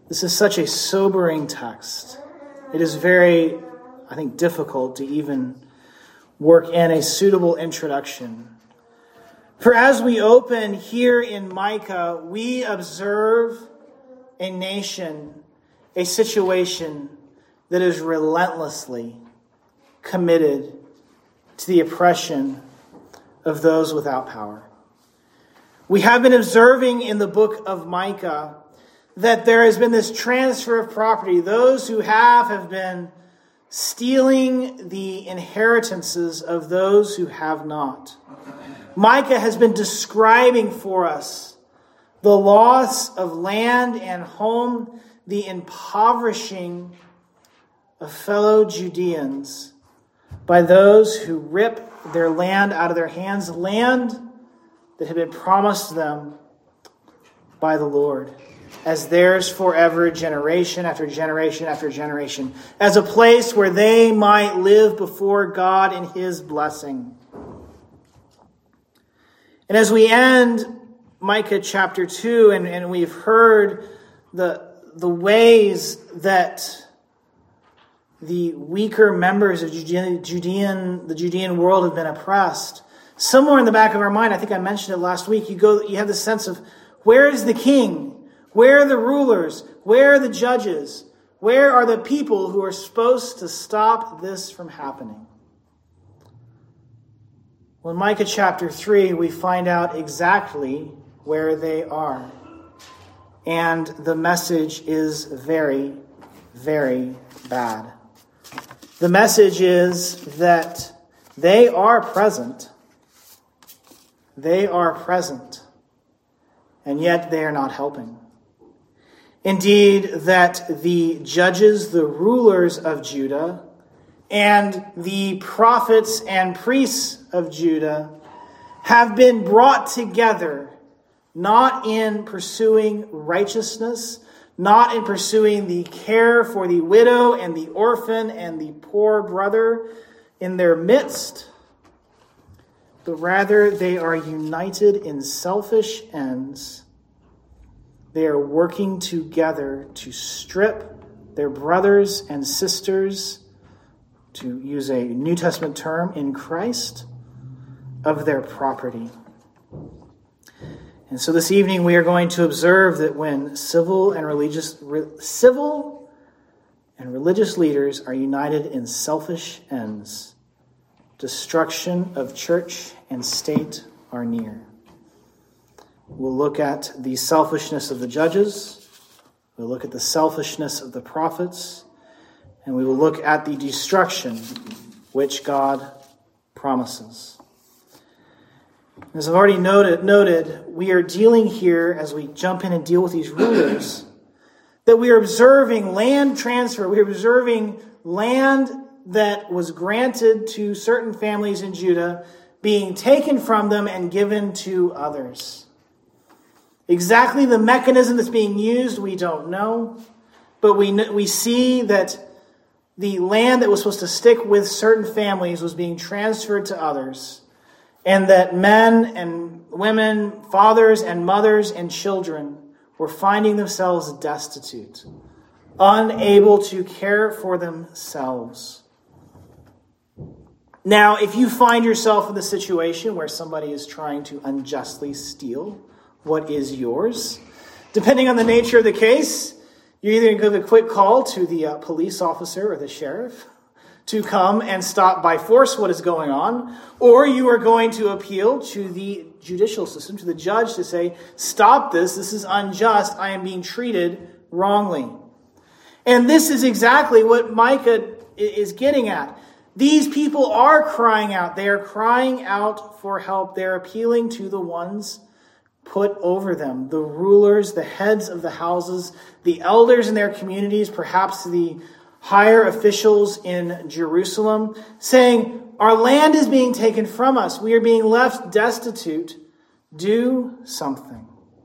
This is such a sobering text. It is very, I think, difficult to even work in a suitable introduction. For as we open here in Micah, we observe a nation, a situation that is relentlessly committed to the oppression of those without power. We have been observing in the book of Micah that there has been this transfer of property. Those who have been stealing the inheritances of those who have not. Micah has been describing for us the loss of land and home, the impoverishing of fellow Judeans by those who rip their land out of their hands, land that had been promised them by the Lord as theirs forever, generation after generation after generation, as a place where they might live before God in His blessing. And as we end Micah chapter 2, and we've heard the ways that the weaker members of the Judean world have been oppressed, somewhere in the back of our mind, I think I mentioned it last week, you have the sense of, where is the king? Where are the rulers? Where are the judges? Where are the people who are supposed to stop this from happening? Well, in Micah chapter 3, we find out exactly where they are. And the message is very, very bad. The message is that they are present. They are present. And yet they are not helping. Indeed, that the judges, the rulers of Judah, and the prophets and priests of Judah have been brought together, not in pursuing righteousness, not in pursuing the care for the widow and the orphan and the poor brother in their midst, but rather they are united in selfish ends. They are working together to strip their brothers and sisters, to use a New Testament term, in Christ, of their property. And so this evening we are going to observe that when civil and religious leaders are united in selfish ends, destruction of church and state are near. We'll look at the selfishness of the judges. We'll look at the selfishness of the prophets. And we will look at the destruction which God promises. As I've already noted, we are dealing here, as we jump in and deal with these rulers, that we are observing land transfer. We are observing land that was granted to certain families in Judah being taken from them and given to others. Exactly the mechanism that's being used, we don't know. But we see that the land that was supposed to stick with certain families was being transferred to others. And that men and women, fathers and mothers and children were finding themselves destitute, unable to care for themselves. Now, if you find yourself in the situation where somebody is trying to unjustly steal what is yours, depending on the nature of the case, you're either going to give a quick call to the police officer or the sheriff to come and stop by force what is going on, or you are going to appeal to the judicial system, to the judge, to say, stop this is unjust, I am being treated wrongly. And this is exactly what Micah is getting at. These people are crying out. They are crying out for help. They're appealing to the ones put over them, the rulers, the heads of the houses, the elders in their communities, perhaps the higher officials in Jerusalem, saying, our land is being taken from us. We are being left destitute. Do something.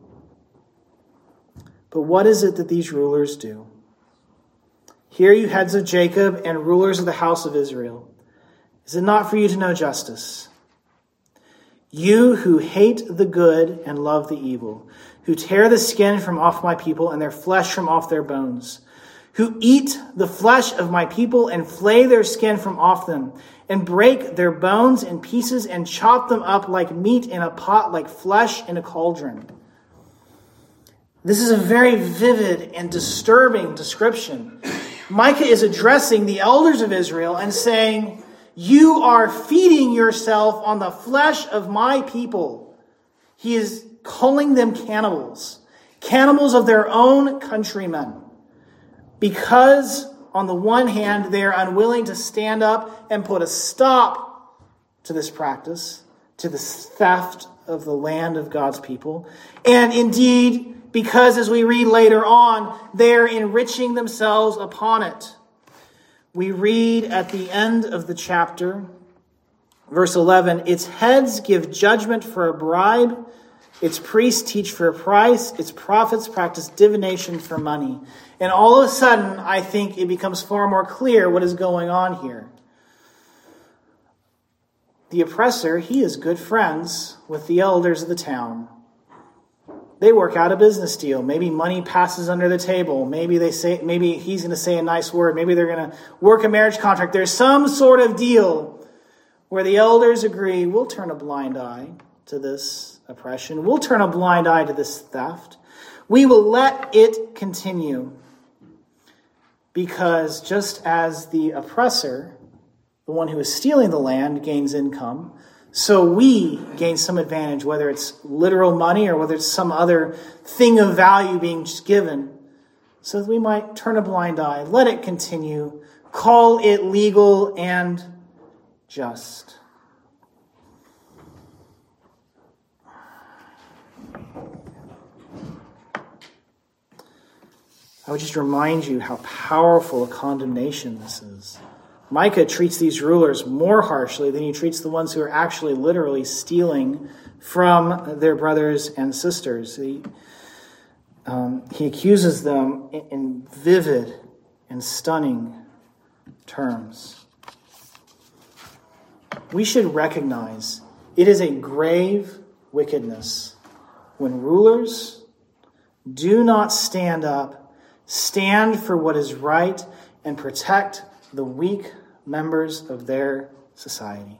But what is it that these rulers do? Hear you heads of Jacob and rulers of the house of Israel. Is it not for you to know justice? You who hate the good and love the evil, who tear the skin from off my people and their flesh from off their bones, who eat the flesh of my people and flay their skin from off them, and break their bones in pieces and chop them up like meat in a pot, like flesh in a cauldron. This is a very vivid and disturbing description. Micah is addressing the elders of Israel and saying, you are feeding yourself on the flesh of my people. He is calling them cannibals, cannibals of their own countrymen, because on the one hand, they are unwilling to stand up and put a stop to this practice, to this theft of the land of God's people. And indeed, because as we read later on, they're enriching themselves upon it. We read at the end of the chapter, verse 11, its heads give judgment for a bribe, its priests teach for a price, its prophets practice divination for money. And all of a sudden, I think it becomes far more clear what is going on here. The oppressor, he is good friends with the elders of the town. They work out a business deal. Maybe money passes under the table. Maybe he's going to say a nice word. Maybe they're going to work a marriage contract. There's some sort of deal where the elders agree, we'll turn a blind eye to this oppression. We'll turn a blind eye to this theft. We will let it continue. Because just as the oppressor, the one who is stealing the land, gains income, so we gain some advantage, whether it's literal money or whether it's some other thing of value being given, so that we might turn a blind eye, let it continue, call it legal and just. I would just remind you how powerful a condemnation this is. Micah treats these rulers more harshly than he treats the ones who are actually literally stealing from their brothers and sisters. He accuses them in vivid and stunning terms. We should recognize it is a grave wickedness when rulers do not stand up, stand for what is right, and protect the weak members of their society.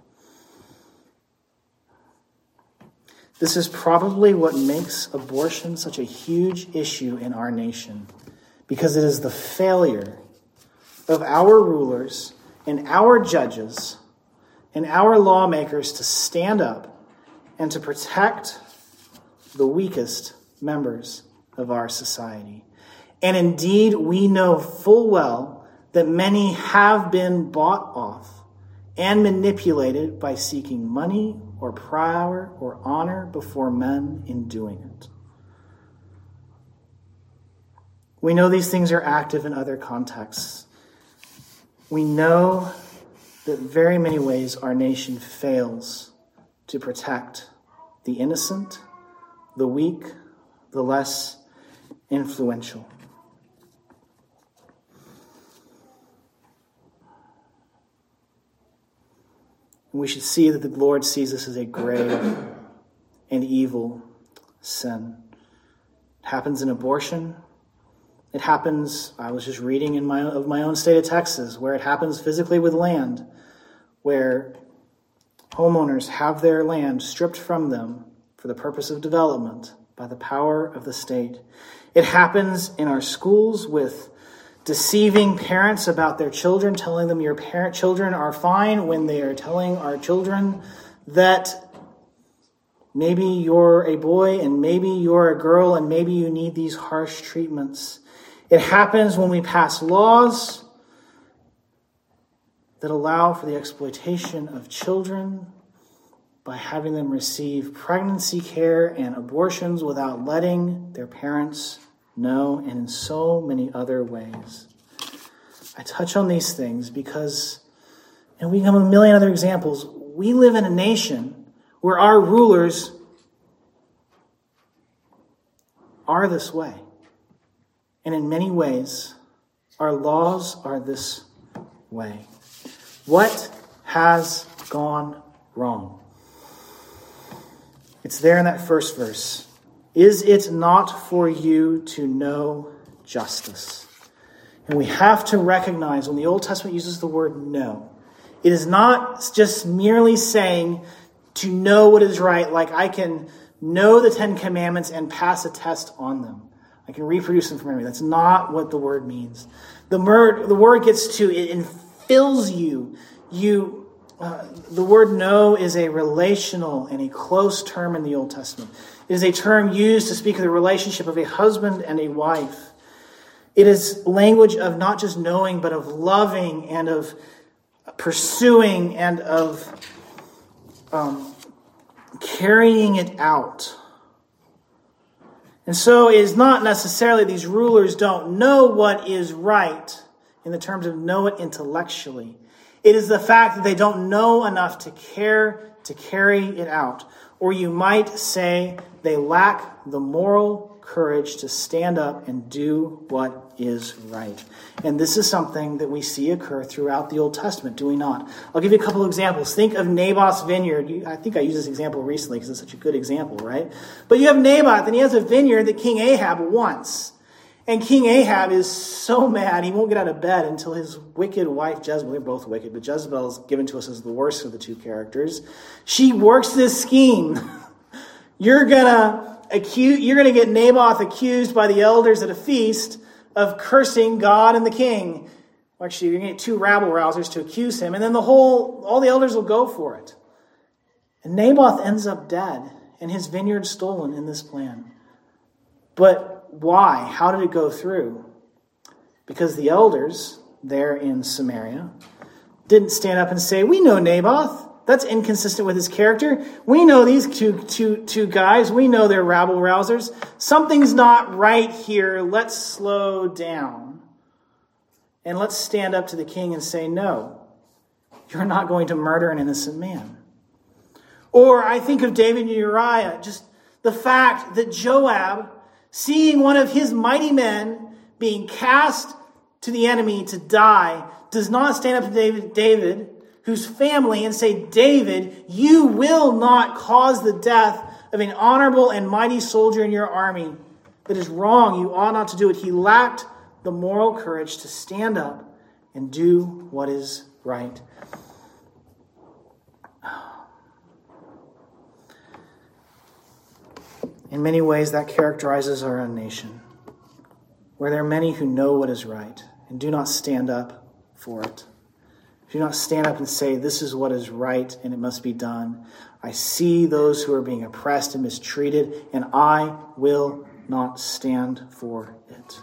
This is probably what makes abortion such a huge issue in our nation, because it is the failure of our rulers and our judges and our lawmakers to stand up and to protect the weakest members of our society. And indeed, we know full well that many have been bought off and manipulated by seeking money or power or honor before men in doing it. We know these things are active in other contexts. We know that in very many ways our nation fails to protect the innocent, the weak, the less influential. We should see that the Lord sees this as a grave and evil sin. It happens in abortion. It happens, I was just reading of my own state of Texas, where it happens physically with land, where homeowners have their land stripped from them for the purpose of development by the power of the state. It happens in our schools with deceiving parents about their children, telling them your children are fine when they are telling our children that maybe you're a boy and maybe you're a girl and maybe you need these harsh treatments. It happens when we pass laws that allow for the exploitation of children by having them receive pregnancy care and abortions without letting their parents know, and in so many other ways. I touch on these things because, and we have a million other examples, we live in a nation where our rulers are this way. And in many ways, our laws are this way. What has gone wrong? It's there in that first verse. Is it not for you to know justice? And we have to recognize when the Old Testament uses the word know, it is not just merely saying to know what is right, like I can know the Ten Commandments and pass a test on them. I can reproduce them from memory. That's not what the word means. The word gets to, it infills you. The word know is a relational and a close term in the Old Testament. It is a term used to speak of the relationship of a husband and a wife. It is language of not just knowing, but of loving and of pursuing and of carrying it out. And so it is not necessarily these rulers don't know what is right in the terms of know it intellectually. It is the fact that they don't know enough to care to carry it out. Or you might say they lack the moral courage to stand up and do what is right. And this is something that we see occur throughout the Old Testament, do we not? I'll give you a couple of examples. Think of Naboth's vineyard. I think I used this example recently because it's such a good example, right? But you have Naboth, and he has a vineyard that King Ahab wants. And King Ahab is so mad, he won't get out of bed until his wicked wife Jezebel, they're both wicked, but Jezebel is given to us as the worst of the two characters. She works this scheme. You're going to get Naboth accused by the elders at a feast of cursing God and the king. Actually, you're going to get two rabble-rousers to accuse him, and then all the elders will go for it. And Naboth ends up dead, and his vineyard stolen in this plan. But why? How did it go through? Because the elders there in Samaria didn't stand up and say, we know Naboth. That's inconsistent with his character. We know these two guys. We know they're rabble-rousers. Something's not right here. Let's slow down. And let's stand up to the king and say, no, you're not going to murder an innocent man. Or I think of David and Uriah, just the fact that Joab, seeing one of his mighty men being cast to the enemy to die, does not stand up to David, whose family, and say, David, you will not cause the death of an honorable and mighty soldier in your army. That is wrong. You ought not to do it. He lacked the moral courage to stand up and do what is right. In many ways, that characterizes our own nation, where there are many who know what is right and do not stand up for it. Do not stand up and say, this is what is right and it must be done. I see those who are being oppressed and mistreated, and I will not stand for it.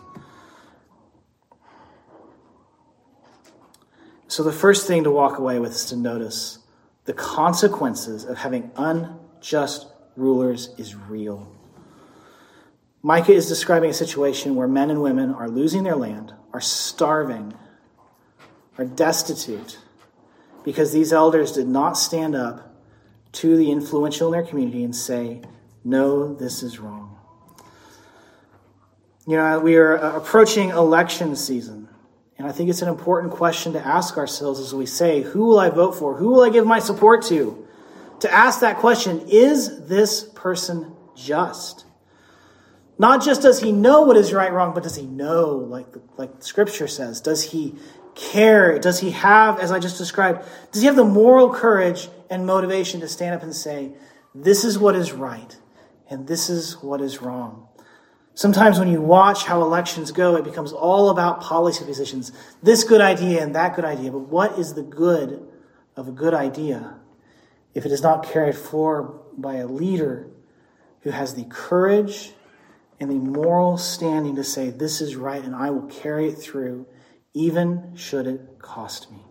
So the first thing to walk away with is to notice the consequences of having unjust rulers is real. Micah is describing a situation where men and women are losing their land, are starving, are destitute, because these elders did not stand up to the influential in their community and say, no, this is wrong. We are approaching election season, and I think it's an important question to ask ourselves as we say, who will I vote for? Who will I give my support to? To ask that question, is this person just? Not just does he know what is right and wrong, but does he know, like Scripture says? Does he care? Does he have, as I just described, does he have the moral courage and motivation to stand up and say, this is what is right and this is what is wrong? Sometimes when you watch how elections go, it becomes all about policy positions. This good idea and that good idea. But what is the good of a good idea if it is not carried forward by a leader who has the courage and the moral standing to say, this is right and I will carry it through, even should it cost me?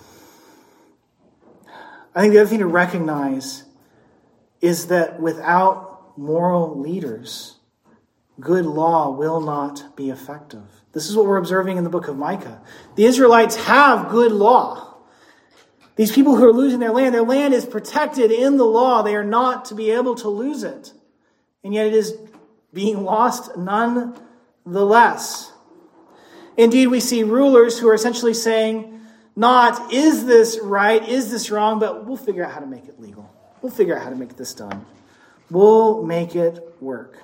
I think the other thing to recognize is that without moral leaders, good law will not be effective. This is what we're observing in the book of Micah. The Israelites have good law. These people who are losing their land is protected in the law. They are not to be able to lose it. And yet it is being lost nonetheless. Indeed, we see rulers who are essentially saying, not, is this right, is this wrong, but we'll figure out how to make it legal. We'll figure out how to make this done. We'll make it work.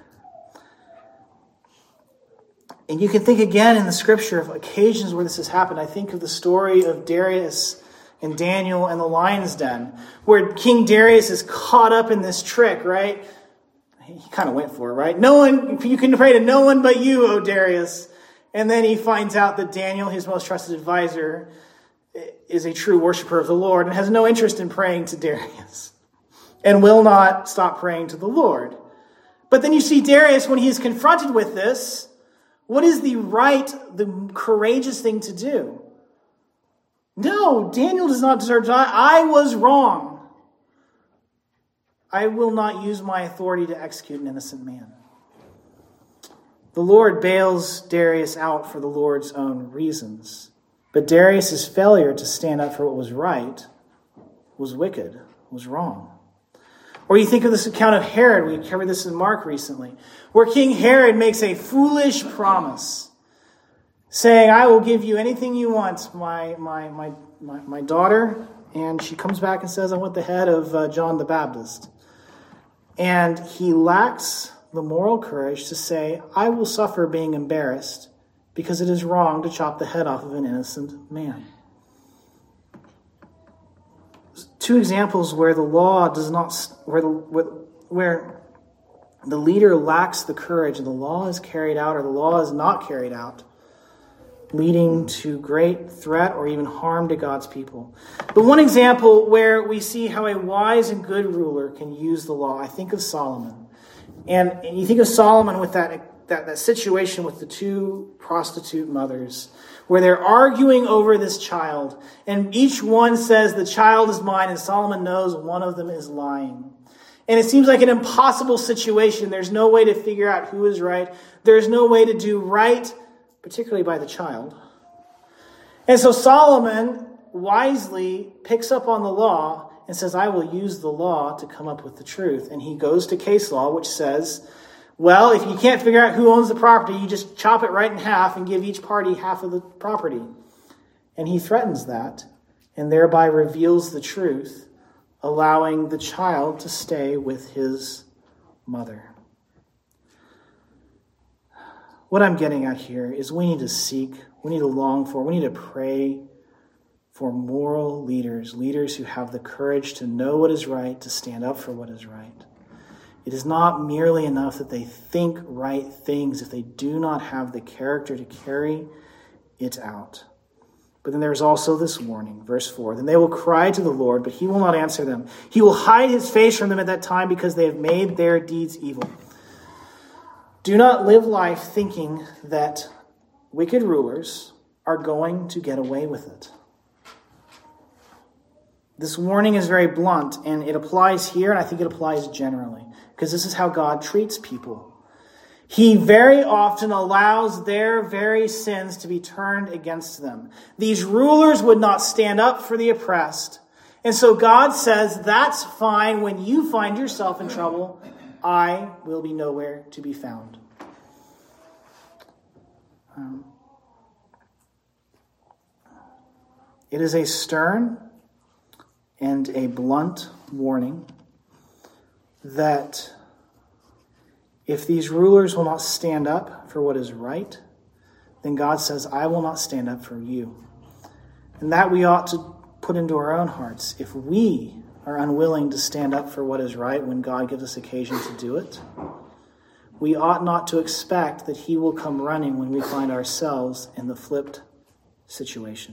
And you can think again in the scripture of occasions where this has happened. I think of the story of Darius and Daniel and the lion's den, where King Darius is caught up in this trick, right? He kind of went for it, right? You can pray to no one but you, O Darius. And then he finds out that Daniel, his most trusted advisor, is a true worshiper of the Lord and has no interest in praying to Darius and will not stop praying to the Lord. But then you see Darius, when he is confronted with this, what is the courageous thing to do? No, Daniel does not deserve to die. I was wrong. I will not use my authority to execute an innocent man. The Lord bails Darius out for the Lord's own reasons. But Darius' failure to stand up for what was right was wicked, was wrong. Or you think of this account of Herod. We covered this in Mark recently, where King Herod makes a foolish promise, saying, I will give you anything you want, my daughter. And she comes back and says, I want the head of John the Baptist. And he lacks the moral courage to say, I will suffer being embarrassed because it is wrong to chop the head off of an innocent man. Two examples where the law does not, where the leader lacks the courage and the law is carried out or the law is not carried out, leading to great threat or even harm to God's people. But one example where we see how a wise and good ruler can use the law, I think of Solomon. And you think of Solomon with that situation with the two prostitute mothers, where they're arguing over this child, and each one says the child is mine, and Solomon knows one of them is lying. And it seems like an impossible situation. There's no way to figure out who is right. There's no way to do right, particularly by the child. And so Solomon wisely picks up on the law and says, I will use the law to come up with the truth. And he goes to case law, which says, well, if you can't figure out who owns the property, you just chop it right in half and give each party half of the property. And he threatens that and thereby reveals the truth, allowing the child to stay with his mother. What I'm getting at here is we need to seek, we need to long for, we need to pray for moral leaders, leaders who have the courage to know what is right, to stand up for what is right. It is not merely enough that they think right things if they do not have the character to carry it out. But then there's also this warning, verse 4. Then they will cry to the Lord, but he will not answer them. He will hide his face from them at that time because they have made their deeds evil. Do not live life thinking that wicked rulers are going to get away with it. This warning is very blunt, and it applies here, and I think it applies generally, because this is how God treats people. He very often allows their very sins to be turned against them. These rulers would not stand up for the oppressed. And so God says, that's fine. When you find yourself in trouble, I will be nowhere to be found. It is a stern and a blunt warning that if these rulers will not stand up for what is right, then God says, I will not stand up for you. And that we ought to put into our own hearts. If we are unwilling to stand up for what is right when God gives us occasion to do it, we ought not to expect that he will come running when we find ourselves in the flipped situation.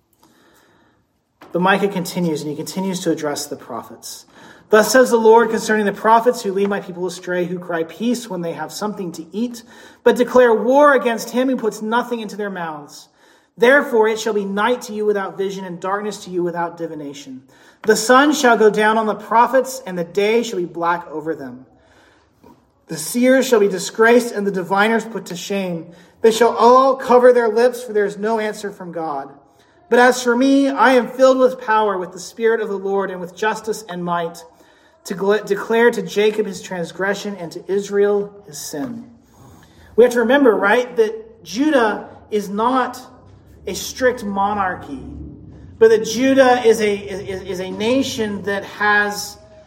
But Micah continues, and he continues to address the prophets. Thus says the Lord concerning the prophets who lead my people astray, who cry peace when they have something to eat, but declare war against him who puts nothing into their mouths. Therefore it shall be night to you without vision, and darkness to you without divination. The sun shall go down on the prophets, and the day shall be black over them. The seers shall be disgraced, and the diviners put to shame. They shall all cover their lips, for there is no answer from God. But as for me, I am filled with power, with the Spirit of the Lord, and with justice and might, to declare to Jacob his transgression and to Israel his sin. We have to remember, right, that Judah is not a strict monarchy, but that Judah is a nation that has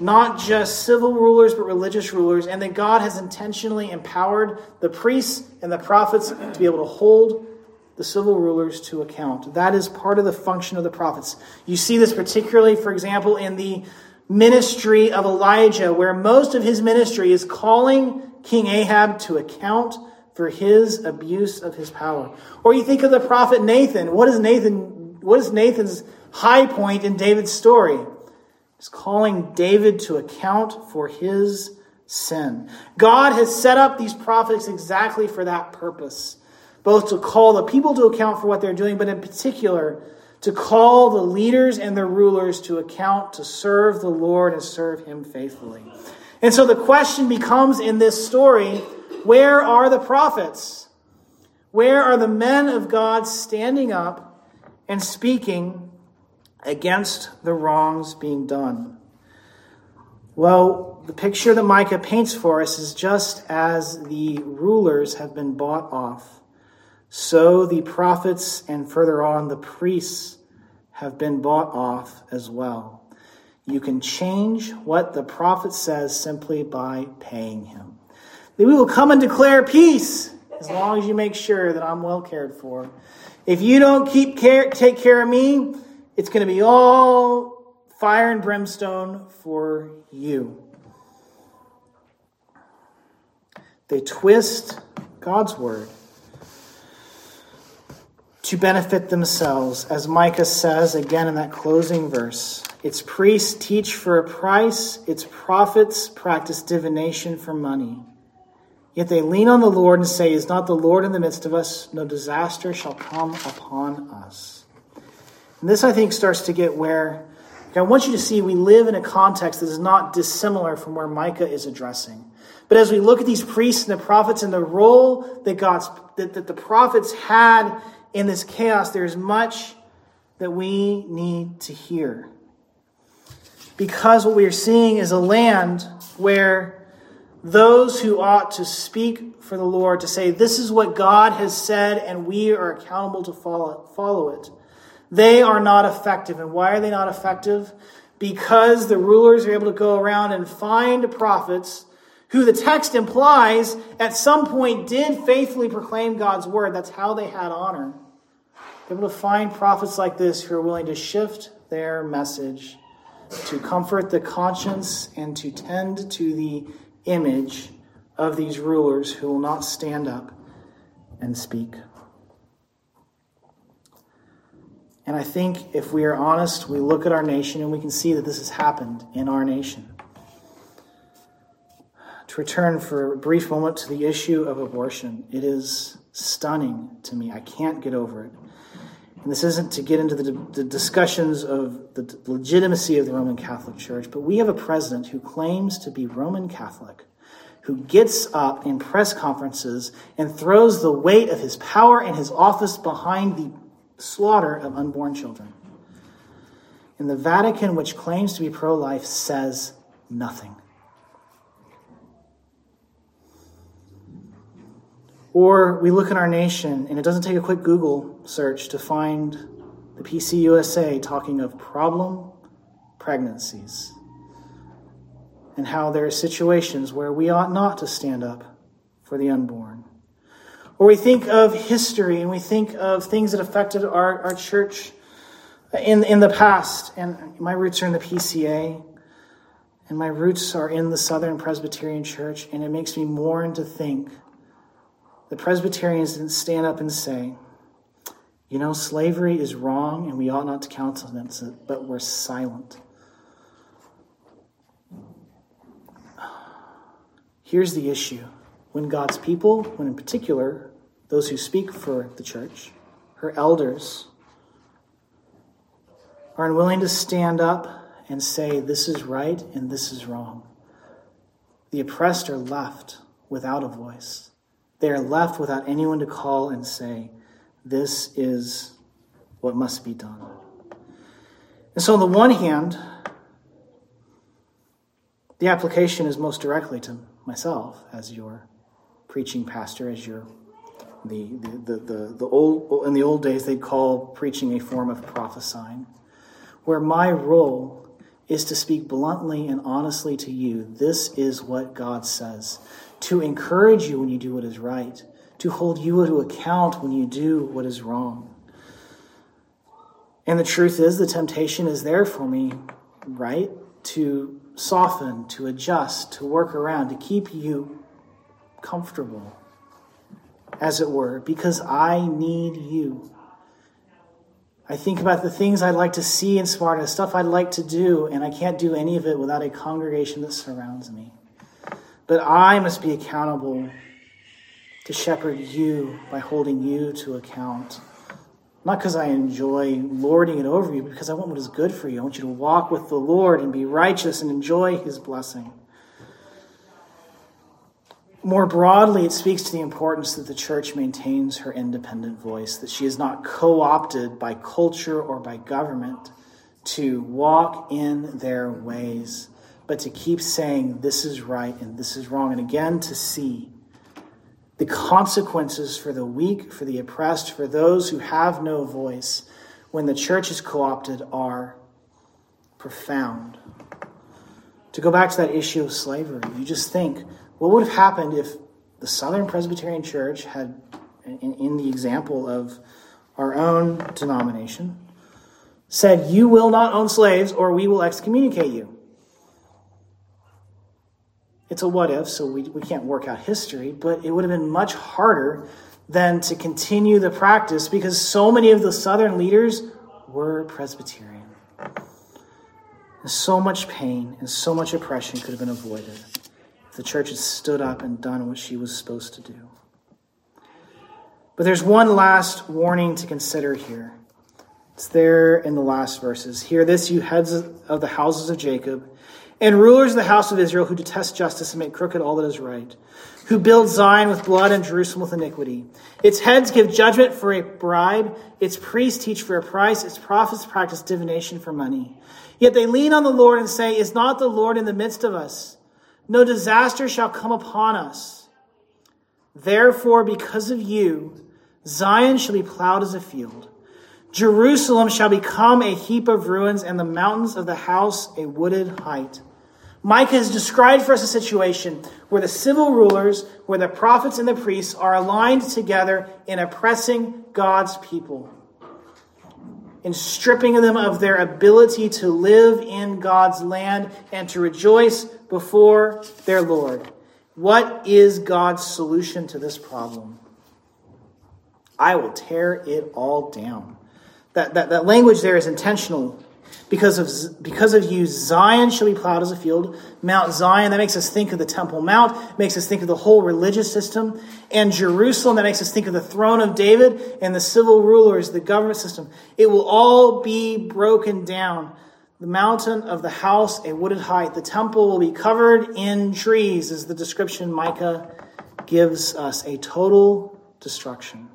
not just civil rulers, but religious rulers, and that God has intentionally empowered the priests and the prophets to be able to hold the civil rulers to account. That is part of the function of the prophets. You see this particularly, for example, in the ministry of Elijah, where most of his ministry is calling King Ahab to account for his abuse of his power. Or you think of the prophet Nathan. What is Nathan's high point in David's story? It's calling David to account for his sin. God has set up these prophets exactly for that purpose, both to call the people to account for what they're doing, but in particular, to call the leaders and the rulers to account to serve the Lord and serve him faithfully. And so the question becomes in this story, where are the prophets? Where are the men of God standing up and speaking against the wrongs being done? Well, the picture that Micah paints for us is just as the rulers have been bought off, so the prophets and further on the priests have been bought off as well. You can change what the prophet says simply by paying him. We will come and declare peace as long as you make sure that I'm well cared for. If you don't take care of me, it's going to be all fire and brimstone for you. They twist God's word to benefit themselves. As Micah says again in that closing verse, its priests teach for a price, its prophets practice divination for money. Yet they lean on the Lord and say, is not the Lord in the midst of us? No disaster shall come upon us. And this, I think, starts to get where, I want you to see we live in a context that is not dissimilar from where Micah is addressing. But as we look at these priests and the prophets and the role that the prophets had in this chaos, there's much that we need to hear. Because what we are seeing is a land where those who ought to speak for the Lord, to say, this is what God has said and we are accountable to follow it, they are not effective. And why are they not effective? Because the rulers are able to go around and find prophets who the text implies at some point did faithfully proclaim God's word. That's how they had honor. They're able to find prophets like this who are willing to shift their message to comfort the conscience and to tend to the image of these rulers who will not stand up and speak. And I think if we are honest, we look at our nation and we can see that this has happened in our nation. To return for a brief moment to the issue of abortion, it is stunning to me. I can't get over it. And this isn't to get into the discussions of the legitimacy of the Roman Catholic Church, but we have a president who claims to be Roman Catholic, who gets up in press conferences and throws the weight of his power and his office behind the slaughter of unborn children. And the Vatican, which claims to be pro-life, says nothing. Or we look in our nation, and it doesn't take a quick Google search to find the PCUSA talking of problem pregnancies and how there are situations where we ought not to stand up for the unborn. Or we think of history and we think of things that affected our church in the past. And my roots are in the PCA, and my roots are in the Southern Presbyterian Church, and it makes me mourn to think the Presbyterians didn't stand up and say, you know, slavery is wrong and we ought not to counsel them, but we're silent. Here's the issue. When God's people, when in particular those who speak for the church, her elders, are unwilling to stand up and say this is right and this is wrong, the oppressed are left without a voice. They are left without anyone to call and say, this is what must be done. And so on the one hand, the application is most directly to myself as your preaching pastor, as your the old in the old days they'd call preaching a form of prophesying, where my role is to speak bluntly and honestly to you. This is what God says. To encourage you when you do what is right. To hold you to account when you do what is wrong. And the truth is, the temptation is there for me, right? To soften, to adjust, to work around, to keep you comfortable, as it were, because I need you. I think about the things I'd like to see in Sparta, stuff I'd like to do, and I can't do any of it without a congregation that surrounds me. But I must be accountable to shepherd you by holding you to account. Not because I enjoy lording it over you, but because I want what is good for you. I want you to walk with the Lord and be righteous and enjoy his blessing. More broadly, it speaks to the importance that the church maintains her independent voice, that she is not co-opted by culture or by government to walk in their ways, but to keep saying this is right and this is wrong, and again to see the consequences for the weak, for the oppressed, for those who have no voice when the church is co-opted are profound. To go back to that issue of slavery, you just think, what would have happened if the Southern Presbyterian Church had, in the example of our own denomination, said, you will not own slaves or we will excommunicate you? It's a what if, so we can't work out history, but it would have been much harder than to continue the practice because so many of the Southern leaders were Presbyterian. And so much pain and so much oppression could have been avoided if the church had stood up and done what she was supposed to do. But there's one last warning to consider here. It's there in the last verses. Hear this, you heads of the houses of Jacob, and rulers of the house of Israel who detest justice and make crooked all that is right, who build Zion with blood and Jerusalem with iniquity. Its heads give judgment for a bribe, its priests teach for a price, its prophets practice divination for money. Yet they lean on the Lord and say, is not the Lord in the midst of us? No disaster shall come upon us. Therefore, because of you, Zion shall be plowed as a field. Jerusalem shall become a heap of ruins, and the mountains of the house a wooded height. Micah has described for us a situation where the civil rulers, where the prophets and the priests are aligned together in oppressing God's people, in stripping them of their ability to live in God's land and to rejoice before their Lord. What is God's solution to this problem? I will tear it all down. That language there is intentional. Because of you, Zion shall be plowed as a field. Mount Zion, that makes us think of the Temple Mount, makes us think of the whole religious system. And Jerusalem, that makes us think of the throne of David and the civil rulers, the government system. It will all be broken down. The mountain of the house, a wooded height. The temple will be covered in trees, is the description Micah gives us. A total destruction.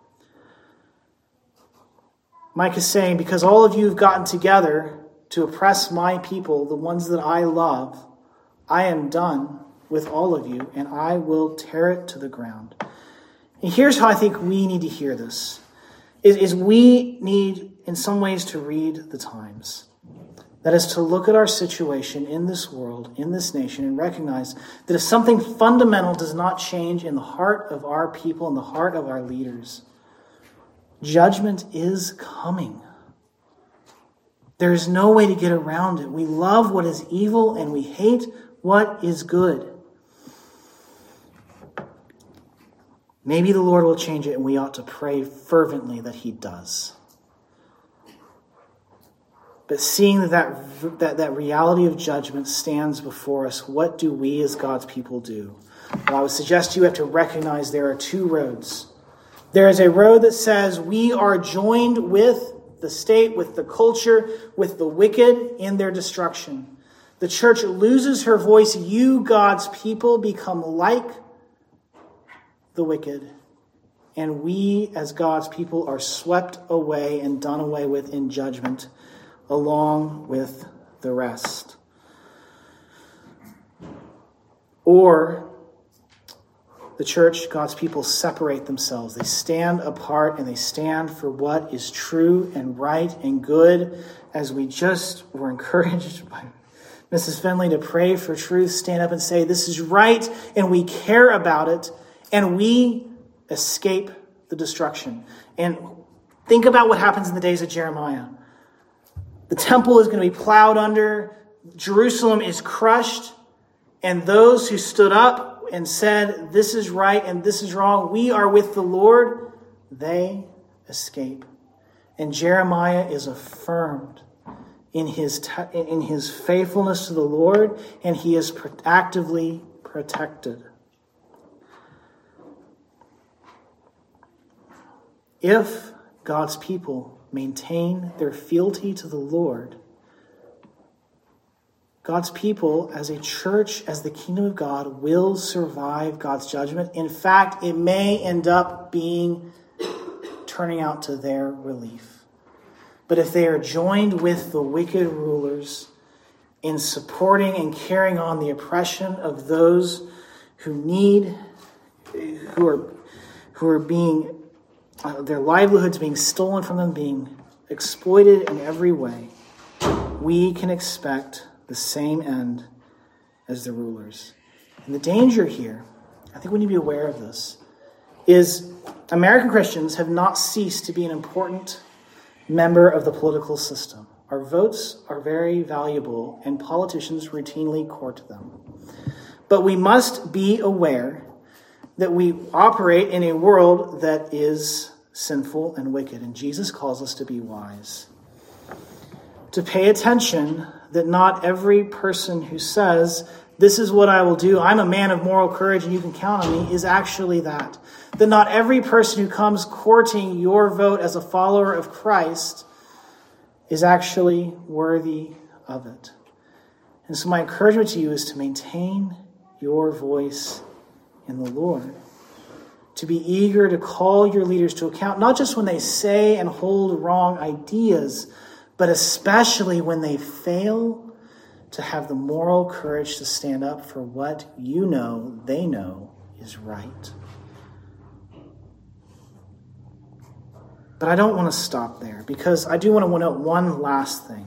Micah is saying, because all of you have gotten together to oppress my people, the ones that I love, I am done with all of you, and I will tear it to the ground. And here's how I think we need to hear this, is we need, in some ways, to read the times. That is to look at our situation in this world, in this nation, and recognize that if something fundamental does not change in the heart of our people, in the heart of our leaders, judgment is coming. There is no way to get around it. We love what is evil and we hate what is good. Maybe the Lord will change it, and we ought to pray fervently that he does. But seeing that reality of judgment stands before us, what do we as God's people do? Well, I would suggest you have to recognize there are two roads. There is a road that says we are joined with the state, with the culture, with the wicked in their destruction. The church loses her voice. You, God's people, become like the wicked. And we, as God's people, are swept away and done away with in judgment, along with the rest. the church, God's people, separate themselves. They stand apart and they stand for what is true and right and good, as we just were encouraged by Mrs. Finley to pray for truth, stand up and say, this is right, and we care about it, and we escape the destruction. And think about what happens in the days of Jeremiah. The temple is going to be plowed under, Jerusalem is crushed, and those who stood up and said, this is right and this is wrong, we are with the Lord, they escape. And Jeremiah is affirmed in his faithfulness to the Lord, and he is actively protected. If God's people maintain their fealty to the Lord, God's people as a church, as the kingdom of God, will survive God's judgment. In fact, it may end up turning out to their relief. But if they are joined with the wicked rulers in supporting and carrying on the oppression of those who are being, their livelihoods being stolen from them, being exploited in every way, we can expect the same end as the rulers. And the danger here, I think we need to be aware of this, is American Christians have not ceased to be an important member of the political system. Our votes are very valuable, and politicians routinely court them. But we must be aware that we operate in a world that is sinful and wicked, and Jesus calls us to be wise. To pay attention that not every person who says, this is what I will do, I'm a man of moral courage and you can count on me, is actually that. That not every person who comes courting your vote as a follower of Christ is actually worthy of it. And so my encouragement to you is to maintain your voice in the Lord. To be eager to call your leaders to account, not just when they say and hold wrong ideas, but especially when they fail to have the moral courage to stand up for what you know they know is right. But I don't want to stop there, because I do want to note one last thing.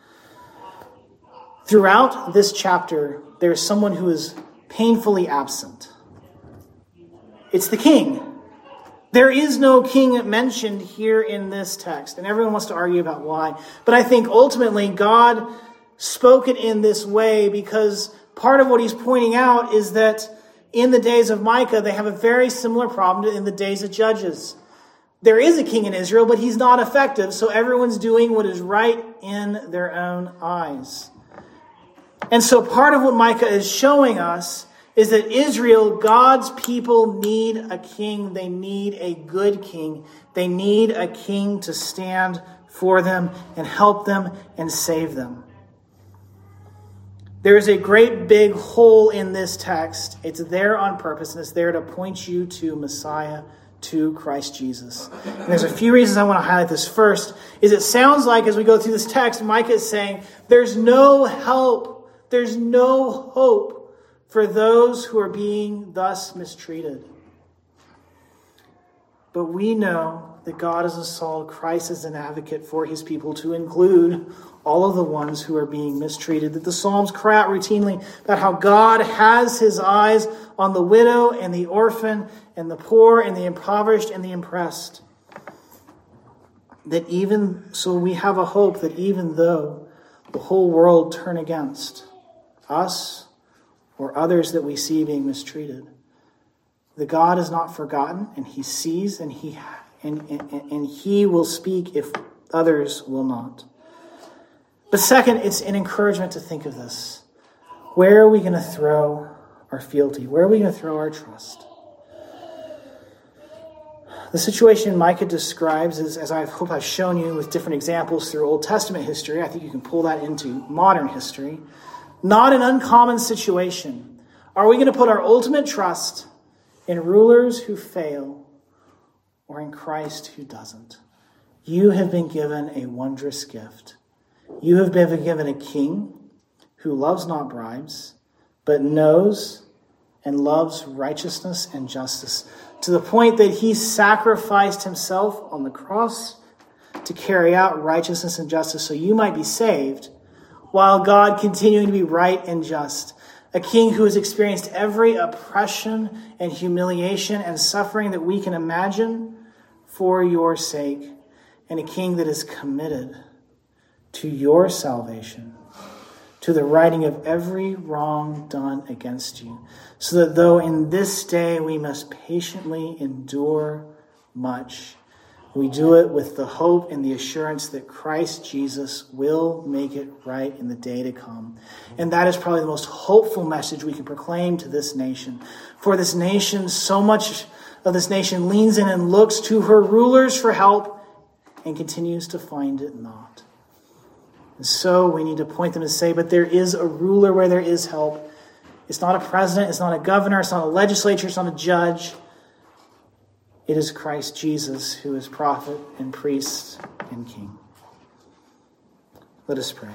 Throughout this chapter, there is someone who is painfully absent. It's the king. There is no king mentioned here in this text, and everyone wants to argue about why. But I think ultimately God spoke it in this way because part of what he's pointing out is that in the days of Micah, they have a very similar problem to in the days of Judges. There is a king in Israel, but he's not effective, so everyone's doing what is right in their own eyes. And so part of what Micah is showing us is that Israel, God's people, need a king. They need a good king. They need a king to stand for them and help them and save them. There is a great big hole in this text. It's there on purpose, and it's there to point you to Messiah, to Christ Jesus. And there's a few reasons I want to highlight this. First is it sounds like as we go through this text, Micah is saying there's no help. There's no hope for those who are being thus mistreated. But we know that God has installed Christ as an advocate for his people, to include all of the ones who are being mistreated. That the Psalms cry out routinely about how God has his eyes on the widow and the orphan and the poor and the impoverished and the oppressed. That even so, we have a hope that even though the whole world turn against us or others that we see being mistreated, that God is not forgotten, and he sees, and he will speak if others will not. But second, it's an encouragement to think of this. Where are we going to throw our fealty? Where are we going to throw our trust? The situation Micah describes is, as I hope I've shown you with different examples through Old Testament history, I think you can pull that into modern history, not an uncommon situation. Are we going to put our ultimate trust in rulers who fail or in Christ who doesn't? You have been given a wondrous gift. You have been given a king who loves not bribes, but knows and loves righteousness and justice, to the point that he sacrificed himself on the cross to carry out righteousness and justice so you might be saved, while God continuing to be right and just. A king who has experienced every oppression and humiliation and suffering that we can imagine for your sake, and a king that is committed to your salvation, to the righting of every wrong done against you, so that though in this day we must patiently endure much, we do it with the hope and the assurance that Christ Jesus will make it right in the day to come. And that is probably the most hopeful message we can proclaim to this nation. For this nation, so much of this nation leans in and looks to her rulers for help and continues to find it not. And so we need to point them and say, but there is a ruler where there is help. It's not a president, it's not a governor, it's not a legislature, it's not a judge. It is Christ Jesus, who is prophet and priest and king. Let us pray.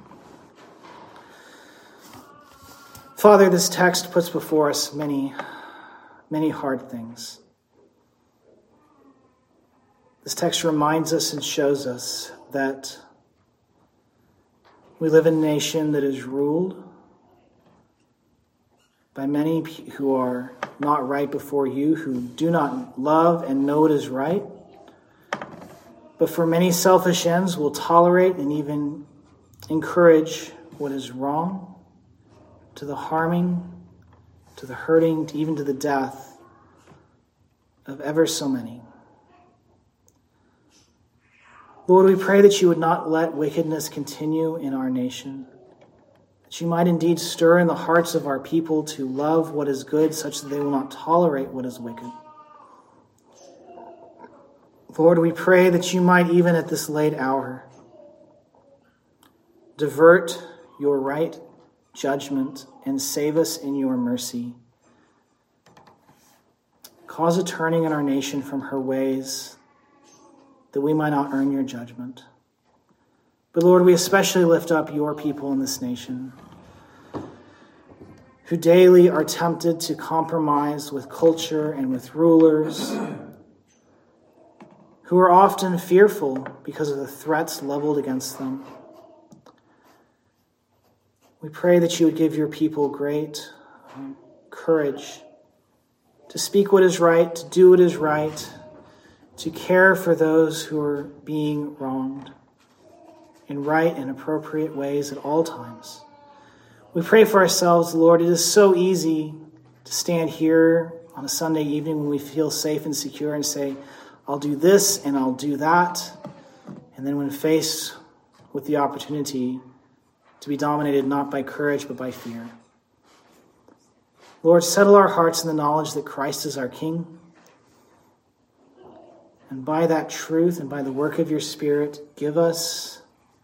Father, this text puts before us many, many hard things. This text reminds us and shows us that we live in a nation that is ruled by many who are not right before you, who do not love and know what is right, but for many selfish ends will tolerate and even encourage what is wrong, to the harming, to the hurting, to even to the death of ever so many. Lord, we pray that you would not let wickedness continue in our nation, that you might indeed stir in the hearts of our people to love what is good, such that they will not tolerate what is wicked. Lord, we pray that you might, even at this late hour, divert your right judgment and save us in your mercy. Cause a turning in our nation from her ways, that we might not earn your judgment. But Lord, we especially lift up your people in this nation, who daily are tempted to compromise with culture and with rulers, who are often fearful because of the threats leveled against them. We pray that you would give your people great courage to speak what is right, to do what is right, to care for those who are being wronged in right and appropriate ways at all times. We pray for ourselves, Lord. It is so easy to stand here on a Sunday evening when we feel safe and secure and say, I'll do this and I'll do that. And then when faced with the opportunity to be dominated not by courage but by fear. Lord, settle our hearts in the knowledge that Christ is our King. And by that truth and by the work of your Spirit, give us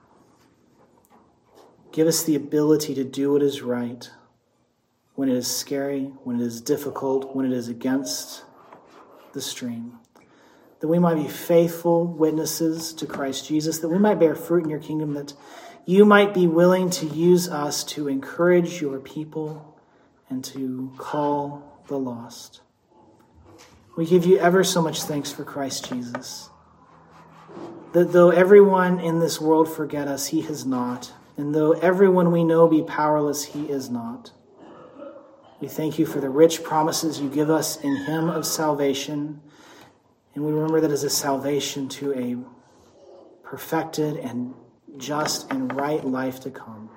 the ability to do what is right when it is scary, when it is difficult, when it is against the stream. That we might be faithful witnesses to Christ Jesus, that we might bear fruit in your kingdom, that you might be willing to use us to encourage your people and to call the lost. We give you ever so much thanks for Christ Jesus. That though everyone in this world forget us, he has not. And though everyone we know be powerless, he is not. We thank you for the rich promises you give us in him of salvation. And we remember that as a salvation to a perfected and just and right life to come.